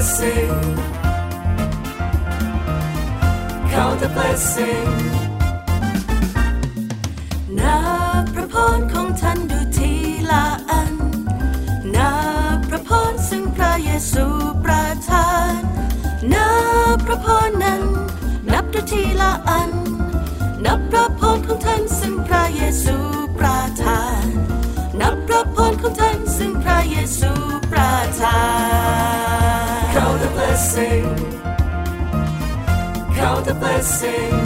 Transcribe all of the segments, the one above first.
blessing Count the blessing นับพระพรของท่านดูทีละอันนับพระพรซึ่งพระเยซูประทานนับพระพรนั้นนับดูทีละอันนับพระพรของท่านซึ่งพระเยซูประทานนับพระพรของท่านซึ่งพระเยซูประทาน Count the blessing Count the blessing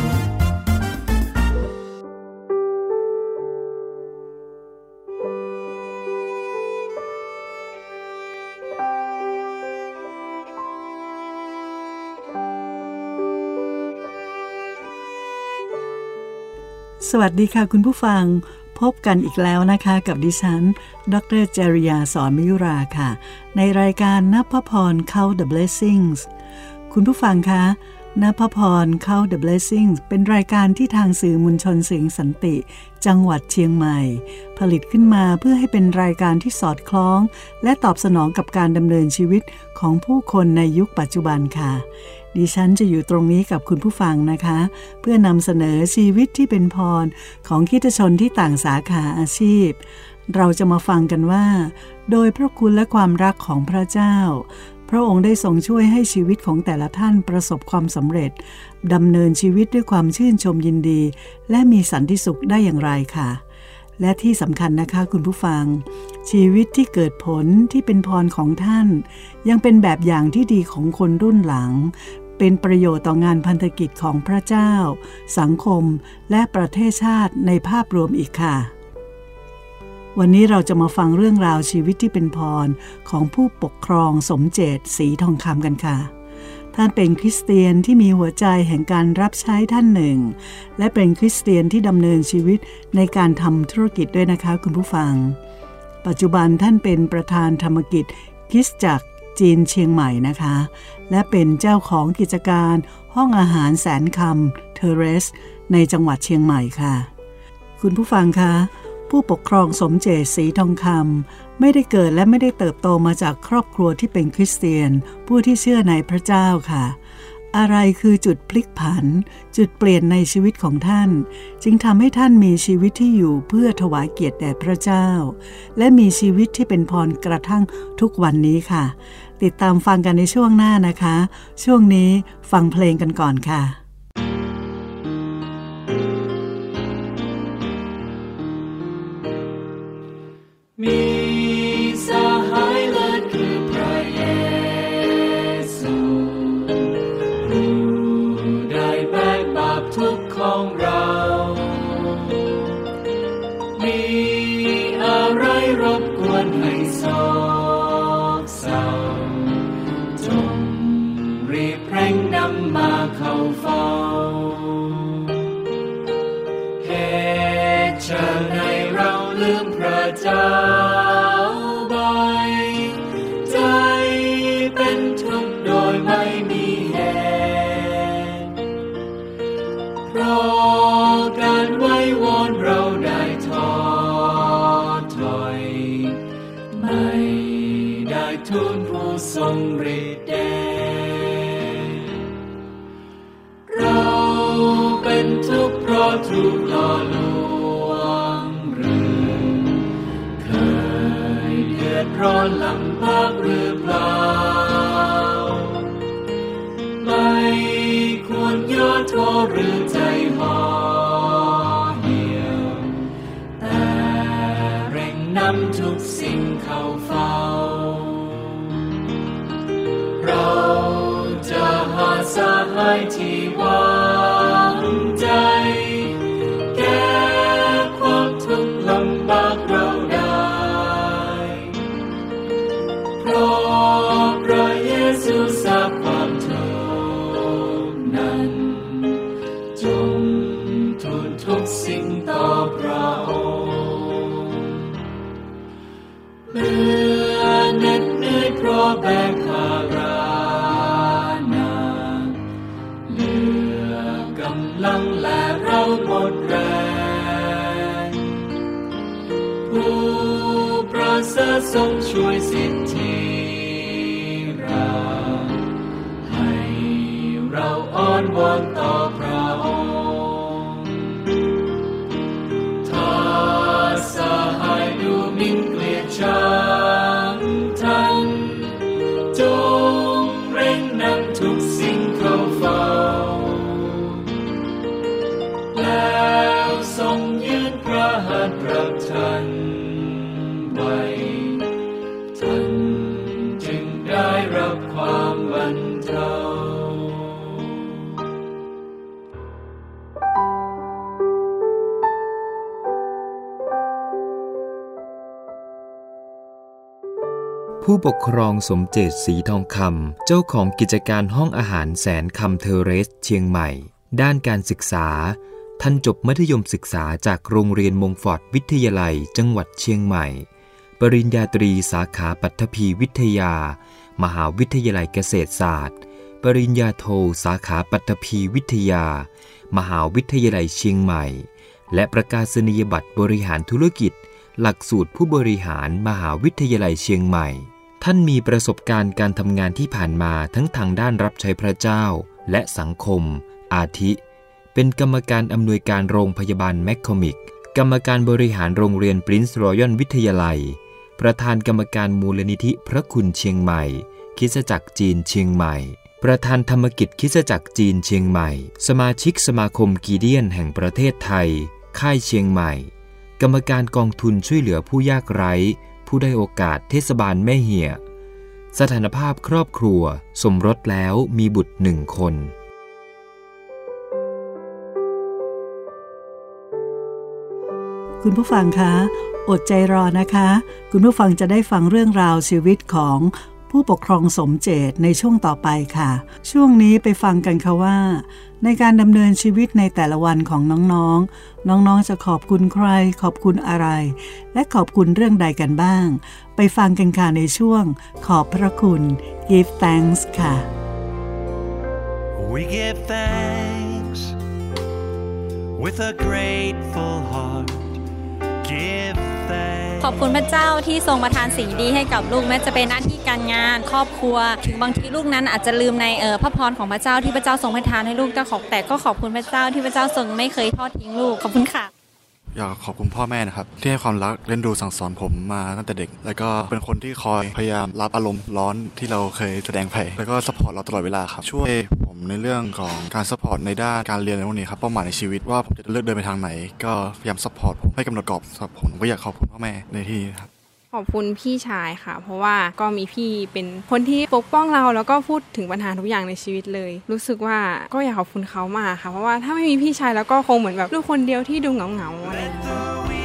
สวัสดีค่ะคุณผู้ฟังพบกันอีกแล้วนะคะกับดิฉันดร.จริยาสอนมิยุราค่ะในรายการนับพระพร Count the Blessings คุณผู้ฟังคะนับพระพร Count the Blessings เป็นรายการที่ทางสื่อมวลชนเสียงสันติจังหวัดเชียงใหม่ผลิตขึ้นมาเพื่อให้เป็นรายการที่สอดคล้องและตอบสนองกับการดำเนินชีวิตของผู้คนในยุคปัจจุบันค่ะดิฉันจะอยู่ตรงนี้กับคุณผู้ฟังนะคะเพื่อนำเสนอชีวิตที่เป็นพรของคริสตชนที่ต่างสาขาอาชีพเราจะมาฟังกันว่าโดยพระคุณและความรักของพระเจ้าพระองค์ได้ทรงช่วยให้ชีวิตของแต่ละท่านประสบความสำเร็จดำเนินชีวิตด้วยความชื่นชมยินดีและมีสันติสุขได้อย่างไรค่ะและที่สำคัญนะคะคุณผู้ฟังชีวิตที่เกิดผลที่เป็นพรของท่านยังเป็นแบบอย่างที่ดีของคนรุ่นหลังเป็นประโยชน์ต่องานพันธกิจของพระเจ้าสังคมและประเทศชาติในภาพรวมอีกค่ะวันนี้เราจะมาฟังเรื่องราวชีวิตที่เป็นพรของผู้ปกครองสมเจตศรีทองคำกันค่ะท่านเป็นคริสเตียนที่มีหัวใจแห่งการรับใช้ท่านหนึ่งและเป็นคริสเตียนที่ดำเนินชีวิตในการทำธุรกิจด้วยนะคะคุณผู้ฟังปัจจุบันท่านเป็นประธานธรรมกิจคริสตจักรจีนเชียงใหม่นะคะและเป็นเจ้าของกิจการห้องอาหารแสนคำเทเรสในจังหวัดเชียงใหม่ค่ะคุณผู้ฟังคะผู้ปกครองสมเจตศรีทองคำไม่ได้เกิดและไม่ได้เติบโตมาจากครอบครัวที่เป็นคริสเตียนผู้ที่เชื่อในพระเจ้าค่ะอะไรคือจุดพลิกผันจุดเปลี่ยนในชีวิตของท่านจึงทำให้ท่านมีชีวิตที่อยู่เพื่อถวายเกียรติแด่พระเจ้าและมีชีวิตที่เป็นพรกระทั่งทุกวันนี้ค่ะติดตามฟังกันในช่วงหน้านะคะช่วงนี้ฟังเพลงกันก่อนค่ะมีสหายเลิศคือพระเยซูผู้ได้แบกบาปทุกข์ของเรามีอะไรรบกวนให้โศกเศร้าจงรีบเร่งนำมาเข้าเฝ้าเหตุเชิญให้เราลืมพระเจ้าไปใจเป็นทุกข์โดยไม่มีเหตุเพราะการไว้วอนเราได้ท้อถอยไม่ได้ทูลผู้ทรงฤทธิ์เดชเราเป็นทุกข์เพราะถูกหล่อลวงร้อนลำบากหรือเปล่าไม่ควรย่อท้อหรือใจห่อเหี่ยวแต่เร่งนำทุกสิ่งเข้าเฝ้าเราจะหาสหายที่วางใจแก้ความทุกข์ลำบากเราได้พระเยซูทราบความทุกข์นั้นจงทูลทุกสิ่งต่อพระองค์เมื่อเหน็ดเหนื่อยเพราะแบกภาระหนักเหลือกำลังและเราหมดแรงผู้ประเสริฐทรงช่วยสิทธิเราอนวอนต่อพระองค์ถ้าสหายดูหมิ่นเกลียดชังท่านจงเร่งนำทุกสิ่งเข้าเฝ้าแล้วทรงยืนพระหัตถ์รับท่านไว้ท่านจึงได้รับความบรรเทาผู้ปกครองสมเจตศรีทองคำเจ้าของกิจการห้องอาหารแสนคำเทอเรสเชียงใหม่ด้านการศึกษาท่านจบมัธยมศึกษาจากโรงเรียนมงฟอร์ดวิทยาลัยจังหวัดเชียงใหม่ปริญญาตรีสาขาปัทภีวิทยามหาวิทยาลัยเกษตรศาสตร์ปริญญาโทสาขาปัทภีวิทยามหาวิทยาลัยเชียงใหม่และประกาศนียบัตรบริหารธุรกิจหลักสูตรผู้บริหารมหาวิทยาลัยเชียงใหม่ท่านมีประสบการณ์การทำงานที่ผ่านมาทั้งทางด้านรับใช้พระเจ้าและสังคมอาทิเป็นกรรมการอำนวยการโรงพยาบาลแมคคอมิกกรรมการบริหารโรงเรียนปรินซ์รอยัลวิทยาลัยประธานกรรมการมูลนิธิพระคุณเชียงใหม่คริสตจักรจีนเชียงใหม่ประธานธรรมกิจคริสตจักรจีนเชียงใหม่สมาชิกสมาคมกีเดียนแห่งประเทศไทยค่ายเชียงใหม่กรรมการกองทุนช่วยเหลือผู้ยากไร้ผู้ได้โอกาสเทศบาลแม่เหี่ยสถานภาพครอบครัวสมรสแล้วมีบุตร1 คนคุณผู้ฟังคะอดใจรอนะคะคุณผู้ฟังจะได้ฟังเรื่องราวชีวิตของผู้ปกครองสมเจตในช่วงต่อไปค่ะช่วงนี้ไปฟังกันค่ะว่าในการดำเนินชีวิตในแต่ละวันของน้องๆจะขอบคุณใครขอบคุณอะไรและขอบคุณเรื่องใดกันบ้างไปฟังกันค่ะในช่วงขอบพระคุณ Give Thanks ค่ะ We give thanks with a grateful heart Give thanks ขอบคุณพระเจ้าที่ทรงประทานสิ่งดีให้กับลูกแม้จะเป็นหน้าที่การงานครอบครัวถึงบางทีลูกนั้นอาจจะลืมในพระพรของพระเจ้าที่พระเจ้าทรงประทานให้ลูกแต่ก็ขอบคุณพระเจ้าที่พระเจ้าทรงไม่เคยทอดทิ้งลูกขอบคุณค่ะอยากขอบคุณพ่อแม่นะครับที่ให้ความรักเลี้ยงดูสั่งสอนผมมาตั้งแต่เด็กแล้วก็เป็นคนที่คอยพยายามรับอารมณ์ร้อนที่เราเคยแสดงไปแล้วก็ซัพพอร์ตเราตลอดเวลาครับช่วยผมในเรื่องของการซัพพอร์ตในด้านการเรียนในพวกนี้ครับเป้าหมายในชีวิตว่าผมจะเลือกเดินไปทางไหนก็พยายามซัพพอร์ตผมให้กำหนดกรอบครับผมก็อยากขอบคุณพ่อแม่ในที่นี้ครับขอบคุณพี่ชายค่ะเพราะว่าก็มีพี่เป็นคนที่ปกป้องเราแล้วก็พูดถึงปัญหาทุกอย่างในชีวิตเลยรู้สึกว่าก็อยากขอบคุณเขามากค่ะเพราะว่าถ้าไม่มีพี่ชายแล้วก็คงเหมือนแบบลูกคนเดียวที่ดูเหงาๆอะไรอย่างเงี้ย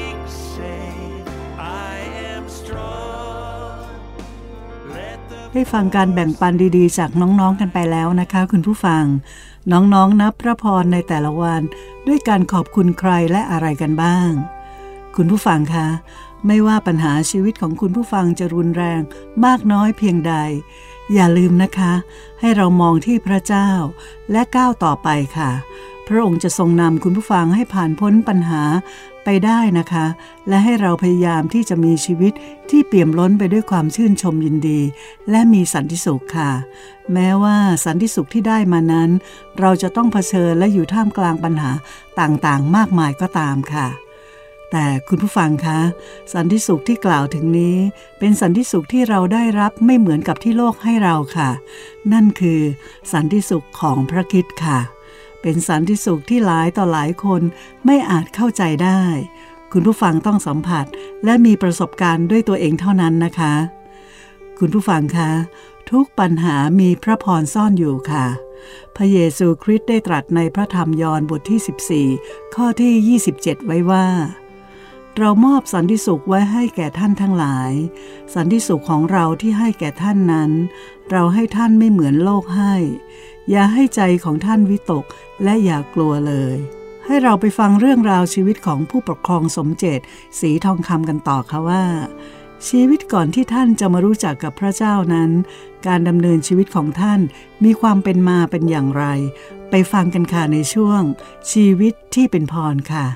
ได้ฟังการแบ่งปันดีๆจากน้องๆกันไปแล้วนะคะคุณผู้ฟังน้องๆนับพระพรในแต่ละวันด้วยการขอบคุณใครและอะไรกันบ้างคุณผู้ฟังคะไม่ว่าปัญหาชีวิตของคุณผู้ฟังจะรุนแรงมากน้อยเพียงใดอย่าลืมนะคะให้เรามองที่พระเจ้าและก้าวต่อไปค่ะพระองค์จะทรงนำคุณผู้ฟังให้ผ่านพ้นปัญหาไปได้นะคะและให้เราพยายามที่จะมีชีวิตที่เปี่ยมล้นไปด้วยความชื่นชมยินดีและมีสันติสุขค่ะแม้ว่าสันติสุขที่ได้มานั้นเราจะต้องเผชิญและอยู่ท่ามกลางปัญหาต่างๆมากมายก็ตามค่ะแต่คุณผู้ฟังคะสันติสุขที่กล่าวถึงนี้เป็นสันติสุขที่เราได้รับไม่เหมือนกับที่โลกให้เราค่ะนั่นคือสันติสุขของพระคริสต์ค่ะเป็นสันติสุขที่หลายต่อหลายคนไม่อาจเข้าใจได้คุณผู้ฟังต้องสัมผัสและมีประสบการณ์ด้วยตัวเองเท่านั้นนะคะคุณผู้ฟังคะทุกปัญหามีพระพรซ่อนอยู่ค่ะพระเยซูคริสต์ได้ตรัสในพระธรรมยอห์นบทที่14ข้อที่27ไว้ว่าเรามอบสันติสุขไว้ให้แก่ท่านทั้งหลายสันติสุขของเราที่ให้แก่ท่านนั้นเราให้ท่านไม่เหมือนโลกให้อย่าให้ใจของท่านวิตกและอย่ากลัวเลยให้เราไปฟังเรื่องราวชีวิตของผู้ปกครองสมเจตศรีทองคำกันต่อค่ะว่าชีวิตก่อนที่ท่านจะมารู้จักกับพระเจ้านั้นการดำเนินชีวิตของท่านมีความเป็นมาเป็นอย่างไรไปฟังกันค่ะในช่วงชีวิตที่เป็นพรค่ะ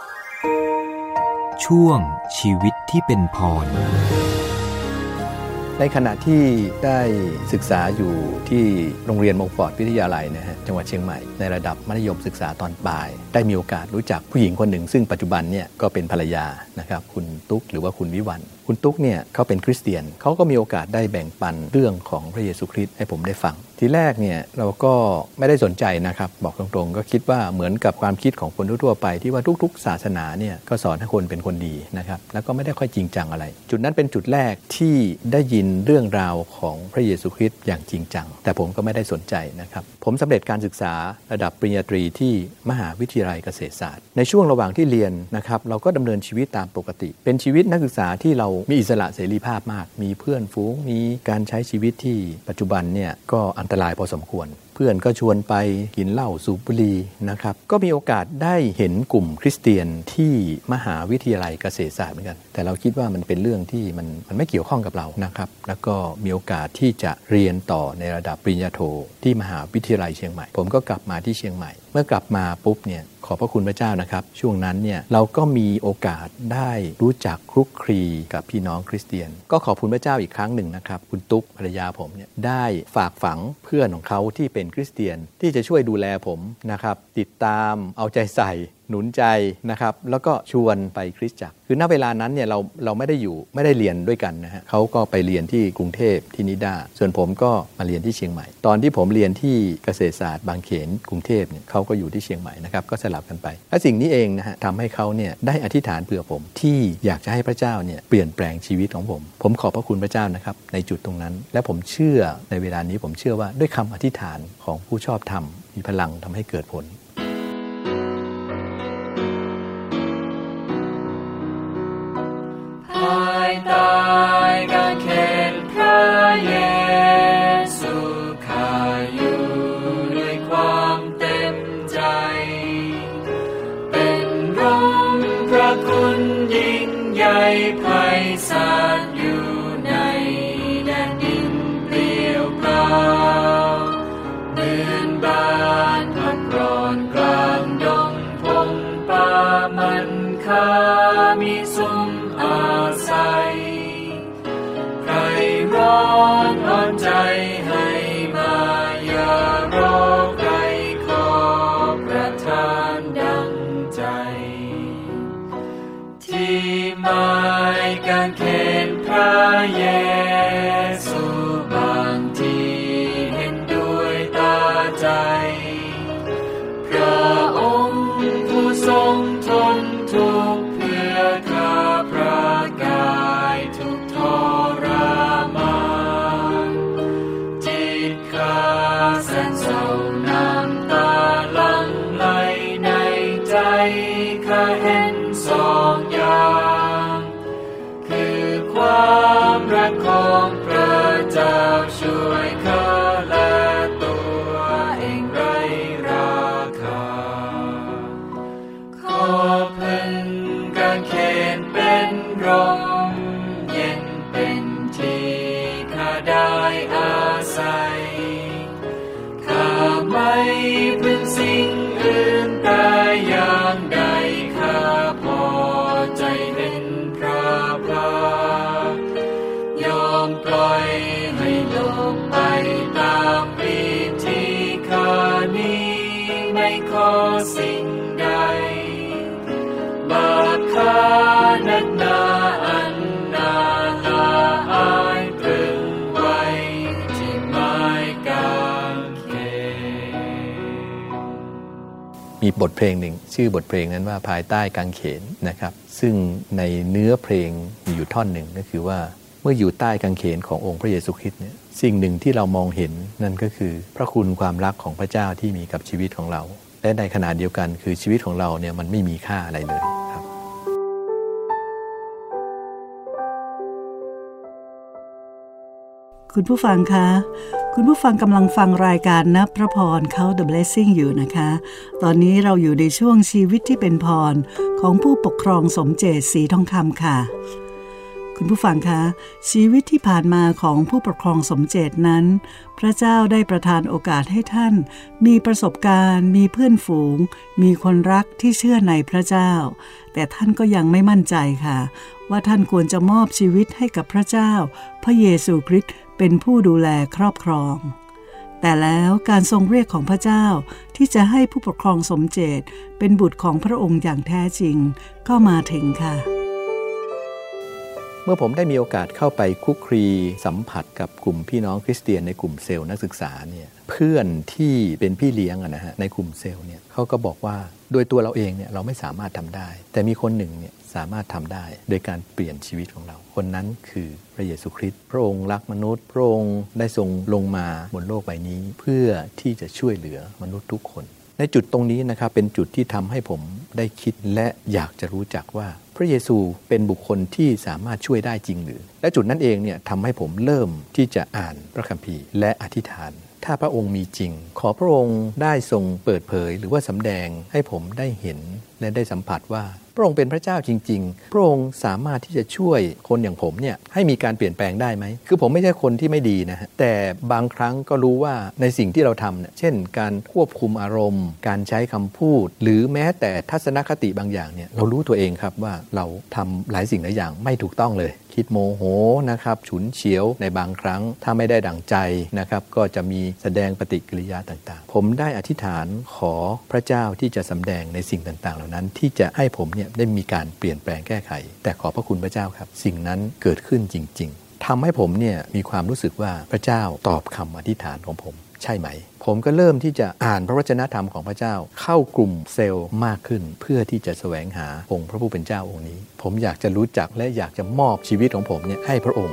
ช่วงชีวิตที่เป็นพรในขณะที่ได้ศึกษาอยู่ที่โรงเรียนมงฟอร์ดวิทยาลัยนะฮะจังหวัดเชียงใหม่ในระดับมัธยมศึกษาตอนปลายได้มีโอกาสรู้จักผู้หญิงคนหนึ่งซึ่งปัจจุบันเนี่ยก็เป็นภรรยานะครับคุณตุ๊กหรือว่าคุณวิวัฒน์คุณตุ๊กเนี่ยเขาเป็นคริสเตียนเขาก็มีโอกาสได้แบ่งปันเรื่องของพระเยซูคริสต์ให้ผมได้ฟังทีแรกเนี่ยเราก็ไม่ได้สนใจนะครับบอกตรงๆก็คิดว่าเหมือนกับความคิดของคนทั่วไปที่ว่าทุกๆศาสนาเนี่ยก็สอนให้คนเป็นคนดีนะครับแล้วก็ไม่ได้ค่อยจริงจังอะไรจุดนั้นเป็นจุดแรกที่ได้ยินเรื่องราวของพระเยซูคริสต์อย่างจริงจังแต่ผมก็ไม่ได้สนใจนะครับผมสำเร็จการศึกษาระดับปริญญาตรีที่มหาวิทยาลัยเกษตรศาสตร์ในช่วงระหว่างที่เรียนนะครับเราก็ดำเนินชีวิตตามปกติเป็นชีวิตนักศึกษาที่เรามีอิสระเสรีภาพมากมีเพื่อนฝูงมีการใช้ชีวิตที่ปัจจุบันเนี่ยก็อันตรายพอสมควรเพื่อนก็ชวนไปกินเหล้าสูบบุหรี่นะครับก็มีโอกาสได้เห็นกลุ่มคริสเตียนที่มหาวิทยาลัยเกษตรศาสตร์เหมือนกันแต่เราคิดว่ามันเป็นเรื่องที่มันไม่เกี่ยวข้องกับเรานะครับแล้วก็มีโอกาสที่จะเรียนต่อในระดับปริญญาโทที่มหาวิทยาลัยเชียงใหม่ผมก็กลับมาที่เชียงใหม่เมื่อกลับมาปุ๊บเนี่ยขอบพระคุณพระเจ้านะครับช่วงนั้นเนี่ยเราก็มีโอกาสได้รู้จักคลุกคลีกับพี่น้องคริสเตียนก็ขอบคุณพระเจ้าอีกครั้งหนึ่งนะครับคุณตุ๊กภรรยาผมเนี่ยได้ฝากฝังเพื่อนของเขาที่เป็นคริสเตียนที่จะช่วยดูแลผมนะครับติดตามเอาใจใส่หนุนใจนะครับแล้วก็ชวนไปคริสตจักรคือณเวลานั้นเนี่ยเราไม่ได้เรียนด้วยกันนะฮะเขาก็ไปเรียนที่กรุงเทพที่นิด้าส่วนผมก็มาเรียนที่เชียงใหม่ตอนที่ผมเรียนที่เกษตรศาสตร์บางเขนกรุงเทพเนี่ยเขาก็อยู่ที่เชียงใหม่นะครับก็สลับกันไปและสิ่งนี้เองนะฮะทำให้เขาเนี่ยได้อธิษฐานเผื่อผมที่อยากจะให้พระเจ้าเนี่ยเปลี่ยนแปลงชีวิตของผมขอบพระคุณพระเจ้านะครับในจุดตรงนั้นและผมเชื่อในเวลานี้ผมเชื่อว่าด้วยคำอธิษฐานของผู้ชอบธรรมมีพลังทำให้เกิดผลภายใต้กางเขนพระเยซูข้าอยู่ด้วยความเต็มใจเป็นร่มพระคุณยิ่งใหญ่ไพศาลอยู่ในแดนดินเปลี่ยวเปล่าเหมือนบ้านพักร้อนกลางดงพงป่ามันคามีซุ้มอาศัยใครร้อนอ่อนใจให้มาอย่ารอใครขอประทานดังใจที่ไม้กางเขนพระเยซูบางทีเห็นด้วยตาใจพระองค์ผู้ทรงทนทุกข์เพื่อข้าพระกายทุกทรมานจิตข้าแสนเศร้าน้ำตาหลั่งไหลในใจข้าเห็นสองอย่างคือความรักของพระเจ้าช่วยข้าและตัวเองไร้ราคาขอพึ่งกางเขนเป็นร่มเย็นเป็นที่ข้าได้อาศัยข้าไม่พึ่งสิ่งอื่นแต่อย่างใดข้าพอใจเห็นพระพักตร์ยอมปล่อยให้โลกไปตามวิธีข้านี้ไม่ขอสิ่งใดบาปข้านักหนาอันน่าละอายตรึงไว้ที่ไม้กางเขนมีบทเพลงหนึ่งชื่อบทเพลงนั้นว่าภายใต้กางเขนนะครับซึ่งในเนื้อเพลงมีอยู่ท่อนหนึ่งก็คือว่าเมื่ออยู่ใต้กางเขนขององค์พระเยซูคริสต์เนี่ยสิ่งหนึ่งที่เรามองเห็นนั่นก็คือพระคุณความรักของพระเจ้าที่มีกับชีวิตของเราและในขณะเดียวกันคือชีวิตของเราเนี่ยมันไม่มีค่าอะไรเลยครับคุณผู้ฟังคะคุณผู้ฟังกำลังฟังรายการนับพระพรเขา The Blessing อยู่นะคะตอนนี้เราอยู่ในช่วงชีวิตที่เป็นพรของผู้ปกครองสมเจตศรีทองคำค่ะคุณผู้ฟังคะชีวิตที่ผ่านมาของผู้ปกครองสมเจตนั้นพระเจ้าได้ประทานโอกาสให้ท่านมีประสบการณ์มีเพื่อนฝูงมีคนรักที่เชื่อในพระเจ้าแต่ท่านก็ยังไม่มั่นใจค่ะว่าท่านควรจะมอบชีวิตให้กับพระเจ้าพระเยซูคริสต์เป็นผู้ดูแลครอบครองแต่แล้วการทรงเรียกของพระเจ้าที่จะให้ผู้ปกครองสมเจตเป็นบุตรของพระองค์อย่างแท้จริงก็มาถึงค่ะเมื่อผมได้มีโอกาสเข้าไปคลุกคลีสัมผัสกับกลุ่มพี่น้องคริสเตียนในกลุ่มเซลล์นักศึกษาเนี่ยเพื่อนที่เป็นพี่เลี้ยงนะฮะในกลุ่มเซลล์เนี่ยเขาก็บอกว่าโดยตัวเราเองเนี่ยเราไม่สามารถทำได้แต่มีคนหนึ่งเนี่ยสามารถทำได้โดยการเปลี่ยนชีวิตของเราคนนั้นคือพระเยซูคริสต์พระองค์รักมนุษย์พระองค์ได้ทรงลงมาบนโลกใบนี้เพื่อที่จะช่วยเหลือมนุษย์ทุกคนในจุดตรงนี้นะครับเป็นจุดที่ทำให้ผมได้คิดและอยากจะรู้จักว่าพระเยซูเป็นบุคคลที่สามารถช่วยได้จริงหรือและจุดนั้นเองเนี่ยทำให้ผมเริ่มที่จะอ่านพระคัมภีร์และอธิษฐานถ้าพระองค์มีจริงขอพระองค์ได้ทรงเปิดเผยหรือว่าสำแดงให้ผมได้เห็นและได้สัมผัสว่าพระองค์เป็นพระเจ้าจริงๆพระองค์สามารถที่จะช่วยคนอย่างผมเนี่ยให้มีการเปลี่ยนแปลงได้ไหมคือผมไม่ใช่คนที่ไม่ดีนะฮะแต่บางครั้งก็รู้ว่าในสิ่งที่เราทำเนี่ยเช่นการควบคุมอารมณ์การใช้คำพูดหรือแม้แต่ทัศนคติบางอย่างเนี่ยเรารู้ตัวเองครับว่าเราทำหลายสิ่งหลายอย่างไม่ถูกต้องเลยคิดโมโหนะครับฉุนเฉียวในบางครั้งถ้าไม่ได้ดั่งใจนะครับก็จะมีแสดงปฏิกิริยาต่างๆผมได้อธิษฐานขอพระเจ้าที่จะสำแดงในสิ่งต่างๆเหล่านั้นที่จะให้ผมเนี่ยได้มีการเปลี่ยนแปลงแก้ไขแต่ขอพระคุณพระเจ้าครับสิ่งนั้นเกิดขึ้นจริงๆทำให้ผมเนี่ยมีความรู้สึกว่าพระเจ้าตอบคำอธิษฐานของผมใช่ไหมผมก็เริ่มที่จะอ่านพระวจนะธรรมของพระเจ้าเข้ากลุ่มเซลล์มากขึ้นเพื่อที่จะแสวงหาองค์พระผู้เป็นเจ้าองค์นี้ผมอยากจะรู้จักและอยากจะมอบชีวิตของผมเนี่ยให้พระองค์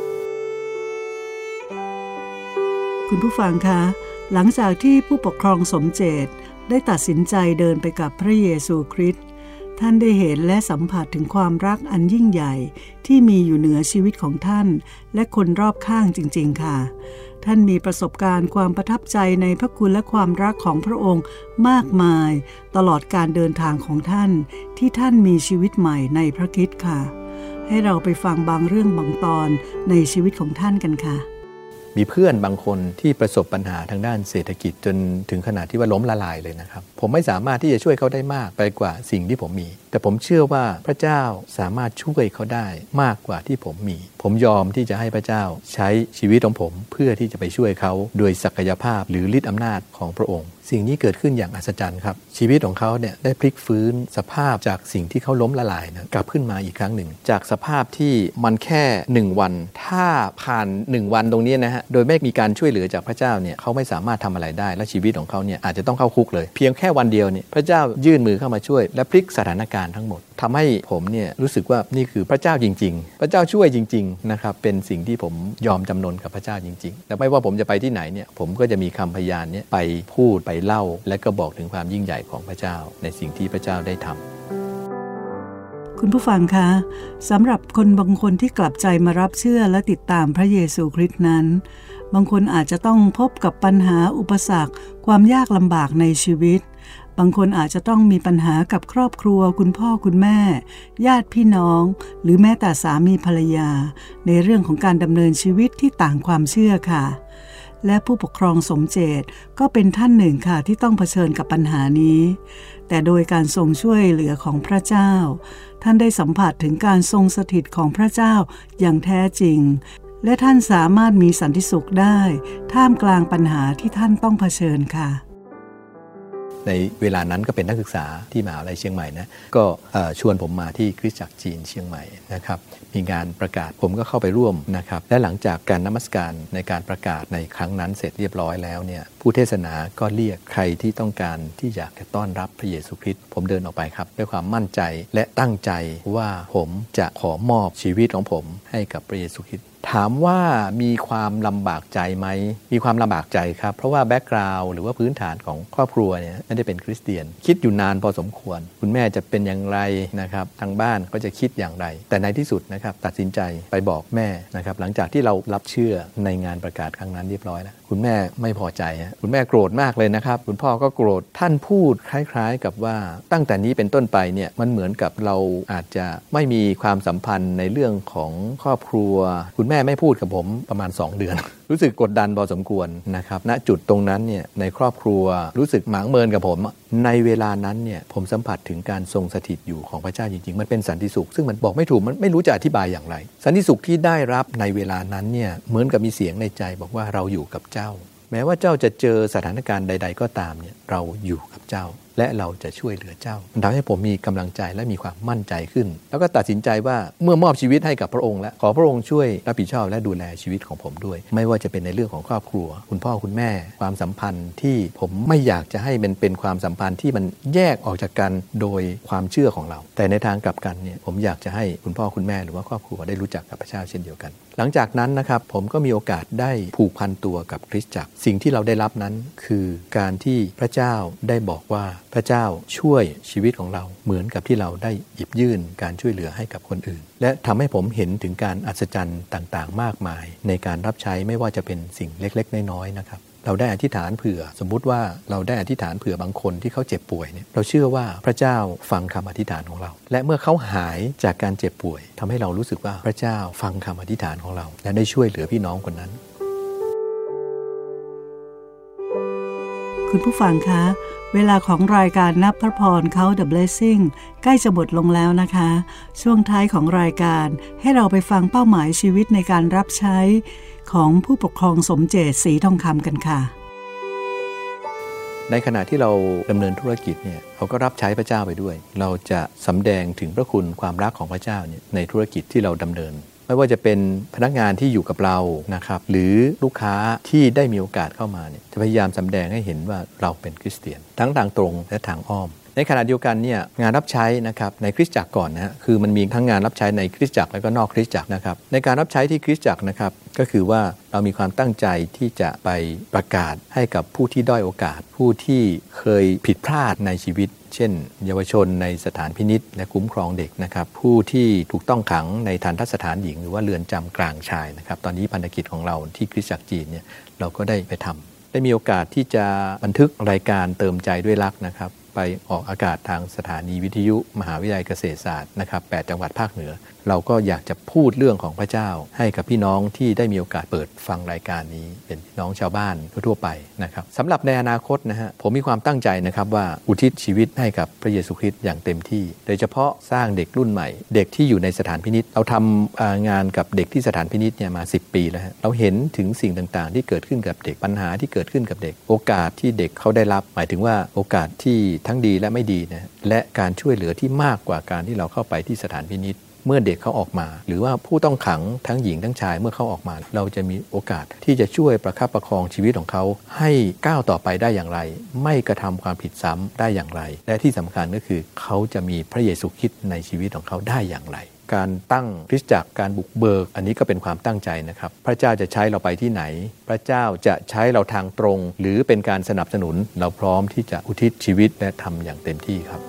คุณผู้ฟังคะหลังจากที่ผู้ปกครองสมเจตได้ตัดสินใจเดินไปกับพระเยซูคริสต์ท่านได้เห็นและสัมผัสถึงความรักอันยิ่งใหญ่ที่มีอยู่เหนือชีวิตของท่านและคนรอบข้างจริงๆค่ะท่านมีประสบการณ์ความประทับใจในพระคุณและความรักของพระองค์มากมายตลอดการเดินทางของท่านที่ท่านมีชีวิตใหม่ในพระคริสต์ค่ะให้เราไปฟังบางเรื่องบางตอนในชีวิตของท่านกันค่ะมีเพื่อนบางคนที่ประสบปัญหาทางด้านเศรษฐกิจจนถึงขนาดที่ว่าล้มละลายเลยนะครับผมไม่สามารถที่จะช่วยเขาได้มากไปกว่าสิ่งที่ผมมีแต่ผมเชื่อว่าพระเจ้าสามารถช่วยเขาได้มากกว่าที่ผมมีผมยอมที่จะให้พระเจ้าใช้ชีวิตของผมเพื่อที่จะไปช่วยเขาโดยศักยภาพหรือฤทธิ์อำนาจของพระองค์สิ่งนี้เกิดขึ้นอย่างอัศจรรย์ครับชีวิตของเขาเนี่ยได้พลิกฟื้นสภาพจากสิ่งที่เขาล้มละลายนะกลับขึ้นมาอีกครั้งหนึ่งจากสภาพที่มันแค่1วันถ้าผ่าน1วันตรงนี้นะฮะโดยไม่มีการช่วยเหลือจากพระเจ้าเนี่ยเขาไม่สามารถทำอะไรได้และชีวิตของเขาเนี่ยอาจจะต้องเข้าคุกเลยเพียงแค่วันเดียวเนี่ยพระเจ้ายื่นมือเข้ามาช่วยและพลิกสถานการณ์ทั้งหมดทำให้ผมเนี่ยรู้สึกว่านี่คือพระเจ้าจริงๆพระเจ้าช่วยจริงๆนะครับเป็นสิ่งที่ผมยอมจำนนกับพระเจ้าจริงๆและไม่ว่าผมจะไปที่ไหนเนี่ยผมก็จะมีคำพยานเนี่ยไปพูดไปเล่าและก็บอกถึงความยิ่งใหญ่ของพระเจ้าในสิ่งที่พระเจ้าได้ทำคุณผู้ฟังคะสำหรับคนบางคนที่กลับใจมารับเชื่อและติดตามพระเยซูคริสต์นั้นบางคนอาจจะต้องพบกับปัญหาอุปสรรคความยากลำบากในชีวิตบางคนอาจจะต้องมีปัญหากับครอบครัวคุณพ่อคุณแม่ญาติพี่น้องหรือแม้แต่สามีภรรยาในเรื่องของการดำเนินชีวิตที่ต่างความเชื่อค่ะและผู้ปกครองสมเจตก็เป็นท่านหนึ่งค่ะที่ต้องเผชิญกับปัญหานี้แต่โดยการทรงช่วยเหลือของพระเจ้าท่านได้สัมผัสถึงการทรงสถิตของพระเจ้าอย่างแท้จริงและท่านสามารถมีสันติสุขได้ท่ามกลางปัญหาที่ท่านต้องเผชิญค่ะในเวลานั้นก็เป็นนักศึกษาที่มหาวิทยาลัยเชียงใหม่นะก็ชวนผมมาที่คริสตจักรจีนเชียงใหม่นะครับมีงานประกาศผมก็เข้าไปร่วมนะครับและหลังจากการนมัสการในการประกาศในครั้งนั้นเสร็จเรียบร้อยแล้วเนี่ยผู้เทศนาก็เรียกใครที่ต้องการที่อยากจะต้อนรับพระเยซูคริสต์ผมเดินออกไปครับด้วยความมั่นใจและตั้งใจว่าผมจะขอมอบชีวิตของผมให้กับพระเยซูคริสต์ถามว่ามีความลำบากใจไหมมีความลำบากใจครับเพราะว่าแบ็กกราวด์หรือว่าพื้นฐานของครอบครัวเนี่ยไม่ได้เป็นคริสเตียนคิดอยู่นานพอสมควรคุณแม่จะเป็นอย่างไรนะครับทางบ้านก็จะคิดอย่างไรแต่ในที่สุดนะครับตัดสินใจไปบอกแม่นะครับหลังจากที่เรารับเชื่อในงานประกาศครั้งนั้นเรียบร้อยแล้วคุณแม่ไม่พอใจคุณแม่โกรธมากเลยนะครับคุณพ่อก็โกรธท่านพูดคล้ายๆกับว่าตั้งแต่นี้เป็นต้นไปเนี่ยมันเหมือนกับเราอาจจะไม่มีความสัมพันธ์ในเรื่องของครอบครัวคุณแม่ไม่พูดกับผมประมาณ2 เดือน รู้สึกกดดันพอสมควรนะครับณจุดตรงนั้นเนี่ยในครอบครัวรู้สึกหมางเมินกับผมในเวลานั้นเนี่ยผมสัมผัสถึงการทรงสถิตอยู่ของพระเจ้าจริงๆมันเป็นสันติสุขซึ่งมันบอกไม่ถูกมันไม่รู้จะอธิบายอย่างไรสันติสุขที่ได้รับในเวลานั้นเนี่ยเหมือนกับมีเสียงในใจบอกว่าเราอยู่กับเจ้าแม้ว่าเจ้าจะเจอสถานการณ์ใดๆก็ตามเนี่ยเราอยู่กับเจ้าและเราจะช่วยเหลือเจ้ามันทำให้ผมมีกำลังใจและมีความมั่นใจขึ้นแล้วก็ตัดสินใจว่าเมื่อมอบชีวิตให้กับพระองค์และขอพระองค์ช่วยรับผิดชอบและดูแลชีวิตของผมด้วยไม่ว่าจะเป็นในเรื่องของครอบครัวคุณพ่อคุณแม่ความสัมพันธ์ที่ผมไม่อยากจะให้มันเป็นความสัมพันธ์ที่มันแยกออกจากกันโดยความเชื่อของเราแต่ในทางกลับกันเนี่ยผมอยากจะให้คุณพ่อคุณแม่หรือว่าครอบครัวได้รู้จักกับพระเจ้าเช่นเดียวกันหลังจากนั้นนะครับผมก็มีโอกาสได้ผูกพันตัวกับคริสตจักรสิ่งที่เราได้รับนั้นคือการที่พระเจ้าได้บอกว่าพระเจ้าช่วยชีวิตของเราเหมือนกับที่เราได้หยิบยื่นการช่วยเหลือให้กับคนอื่นและทำให้ผมเห็นถึงการอัศจรรย์ต่างๆมากมายในการรับใช้ไม่ว่าจะเป็นสิ่งเล็กๆน้อยๆนะครับเราได้อธิษฐานเผื่อสมมุติว่าเราได้อธิษฐานเผื่อบางคนที่เขาเจ็บป่วยเนี่ยเราเชื่อว่าพระเจ้าฟังคำอธิษฐานของเราและเมื่อเขาหายจากการเจ็บป่วยทำให้เรารู้สึกว่าพระเจ้าฟังคำอธิษฐานของเราและได้ช่วยเหลือพี่น้องคนนั้นคุณผู้ฟังคะเวลาของรายการนับพระพรเขา The Blessing ใกล้จะหมดลงแล้วนะคะช่วงท้ายของรายการให้เราไปฟังเป้าหมายชีวิตในการรับใช้ของผู้ปกครองสมเจตศรีทองคำกันค่ะในขณะที่เราดำเนินธุรกิจเนี่ยเราก็รับใช้พระเจ้าไปด้วยเราจะสำแดงถึงพระคุณความรักของพระเจ้าเนี่ยในธุรกิจที่เราดำเนินไม่ว่าจะเป็นพนักงานที่อยู่กับเรานะครับหรือลูกค้าที่ได้มีโอกาสเข้ามาเนี่ยจะพยายามสำแดงให้เห็นว่าเราเป็นคริสเตียนทั้งทางตรงและทางอ้อมในขณะเดียวกันเนี่ยงานรับใช้นะครับในคริสตจักรก่อนนะคือมันมีทั้งงานรับใช้ในคริสตจักรและก็นอกคริสตจักรนะครับในการรับใช้ที่คริสตจักรนะครับก็คือว่าเรามีความตั้งใจที่จะไปประกาศให้กับผู้ที่ด้อยโอกาสผู้ที่เคยผิดพลาดในชีวิตเช่นเยาวชนในสถานพินิจและคุ้มครองเด็กนะครับผู้ที่ถูกต้องขังในทัณฑสถานหญิงหรือว่าเรือนจำกลางชายนะครับตอนนี้พันธกิจของเราที่คริสตจักรจีนเนี่ยเราก็ได้ไปทำได้มีโอกาสที่จะบันทึกรายการเติมใจด้วยรักนะครับไปออกอากาศทางสถานีวิทยุมหาวิทยาลัยเกษตรศาสตร์นะครับ8จังหวัดภาคเหนือเราก็อยากจะพูดเรื่องของพระเจ้าให้กับพี่น้องที่ได้มีโอกาสเปิดฟังรายการนี้เป็นพี่น้องชาวบ้านทั่วไปนะครับสำหรับในอนาคตนะฮะผมมีความตั้งใจนะครับว่าอุทิศชีวิตให้กับพระเยซูคริสต์อย่างเต็มที่โดยเฉพาะสร้างเด็กรุ่นใหม่เด็กที่อยู่ในสถานพินิจเราทำงานกับเด็กที่สถานพินิจเนี่ยมา10 ปีแล้วฮะเราเห็นถึงสิ่งต่างๆที่เกิดขึ้นกับเด็กปัญหาที่เกิดขึ้นกับเด็กโอกาสที่เด็กเขาได้รับหมายถึงว่าโอกาสที่ทั้งดีและไม่ดีนะและการช่วยเหลือที่มากกว่าการที่เราเข้าไปที่สถานพินิจเมื่อเด็กเขาออกมาหรือว่าผู้ต้องขังทั้งหญิงทั้งชายเมื่อเขาออกมาเราจะมีโอกาสที่จะช่วยประคับประคองชีวิตของเขาให้ก้าวต่อไปได้อย่างไรไม่กระทำความผิดซ้ำได้อย่างไรและที่สำคัญก็คือเขาจะมีพระเยซูคริสต์ในชีวิตของเขาได้อย่างไรการตั้งคริสตจักรการบุกเบิกอันนี้ก็เป็นความตั้งใจนะครับพระเจ้าจะใช้เราไปที่ไหนพระเจ้าจะใช้เราทางตรงหรือเป็นการสนับสนุนเราพร้อมที่จะอุทิศชีวิตและทำอย่างเต็มที่ครับ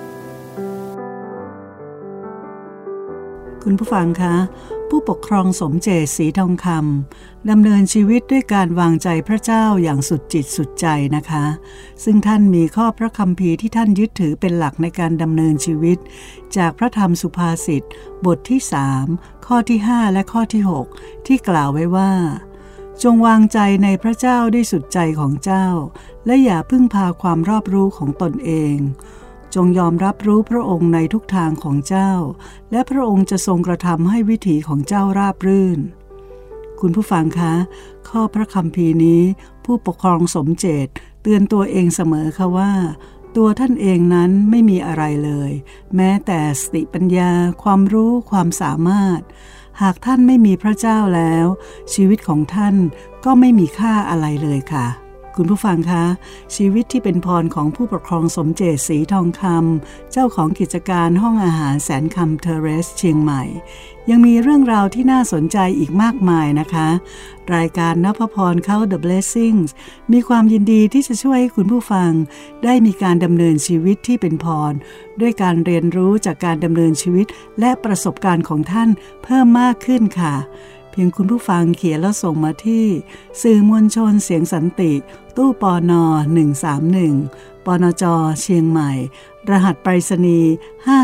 คุณผู้ฟังคะผู้ปกครองสมเจตศรีทองคำดำเนินชีวิตด้วยการวางใจพระเจ้าอย่างสุดจิตสุดใจนะคะซึ่งท่านมีข้อพระคัมภีร์ที่ท่านยึดถือเป็นหลักในการดำเนินชีวิตจากพระธรรมสุภาษิตบทที่3ข้อที่5และข้อที่6ที่กล่าวไว้ว่าจงวางใจในพระเจ้าด้วยสุดใจของเจ้าและอย่าพึ่งพาความรอบรู้ของตนเองจงยอมรับรู้พระองค์ในทุกทางของเจ้าและพระองค์จะทรงกระทำให้วิถีของเจ้าราบรื่นคุณผู้ฟังคะข้อพระคัมภีร์นี้ผู้ปกครองสมเจตเตือนตัวเองเสมอค่ะว่าตัวท่านเองนั้นไม่มีอะไรเลยแม้แต่สติปัญญาความรู้ความสามารถหากท่านไม่มีพระเจ้าแล้วชีวิตของท่านก็ไม่มีค่าอะไรเลยค่ะคุณผู้ฟังคะชีวิตที่เป็นพรของผู้ปกครองสมเจตศรีทองคำเจ้าของกิจการห้องอาหารแสนคำเทเรสเชียงใหม่ยังมีเรื่องราวที่น่าสนใจอีกมากมายนะคะรายการนพพรเขา The Blessings มีความยินดีที่จะช่วยให้คุณผู้ฟังได้มีการดำเนินชีวิตที่เป็นพรด้วยการเรียนรู้จากการดำเนินชีวิตและประสบการณ์ของท่านเพิ่มมากขึ้นค่ะพียงคุณผู้ฟังเขียนแล้วส่งมาที่สื่อมวลชนเสียงสันติตู้ปน131ปนจเชียงใหม่รหัสไปรษณีย์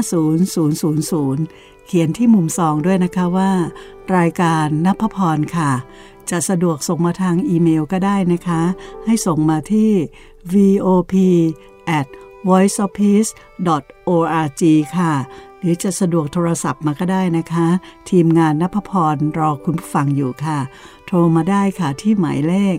50000เขียนที่มุมซองด้วยนะคะว่ารายการณภพรค่ะจะสะดวกส่งมาทางอีเมลก็ได้นะคะให้ส่งมาที่ vop@voiceofpeace.org ค่ะหรือจะสะดวกโทรศัพท์มาก็ได้นะคะทีมงานณภพรรอคุณผู้ฟังอยู่ค่ะโทรมาได้ค่ะที่หมายเลข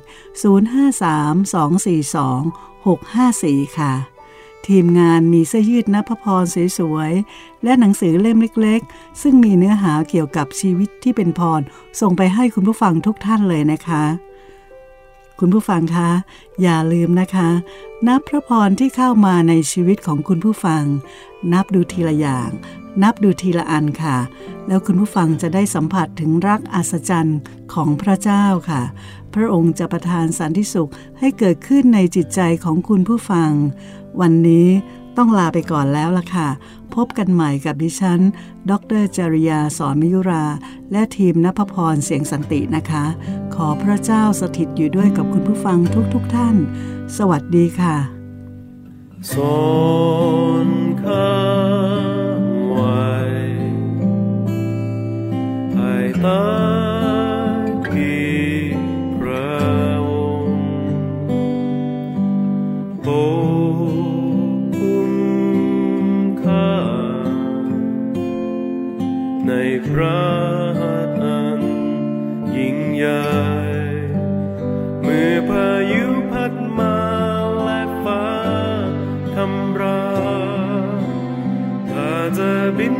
053-242-654ค่ะทีมงานมีเสื้อยืดณภพรสวยๆและหนังสือเล่มเล็กๆซึ่งมีเนื้อหาเกี่ยวกับชีวิตที่เป็นพรส่งไปให้คุณผู้ฟังทุกท่านเลยนะคะคุณผู้ฟังคะอย่าลืมนะคะนับพระพรที่เข้ามาในชีวิตของคุณผู้ฟังนับดูทีละอย่างนับดูทีละอันค่ะแล้วคุณผู้ฟังจะได้สัมผัสถึงรักอัศจรรย์ของพระเจ้าค่ะพระองค์จะประทานสันติสุขให้เกิดขึ้นในจิตใจของคุณผู้ฟังวันนี้ต้องลาไปก่อนแล้วล่ะค่ะพบกันใหม่กับดิฉันดร.จริยาสอนมิยุราและทีมณภพรเสียงสันตินะคะขอพระเจ้าสถิตอยู่ด้วยกับคุณผู้ฟังทุกท่านสวัสดีค่ะทรงข้าไว้ภายใต้ที่พระองค์ปกคุมข้าในพระหัตถ์อันยิ่งใหญ่เมื่อพายุพัดมาและฟ้าทำร้ายข้าจะบิน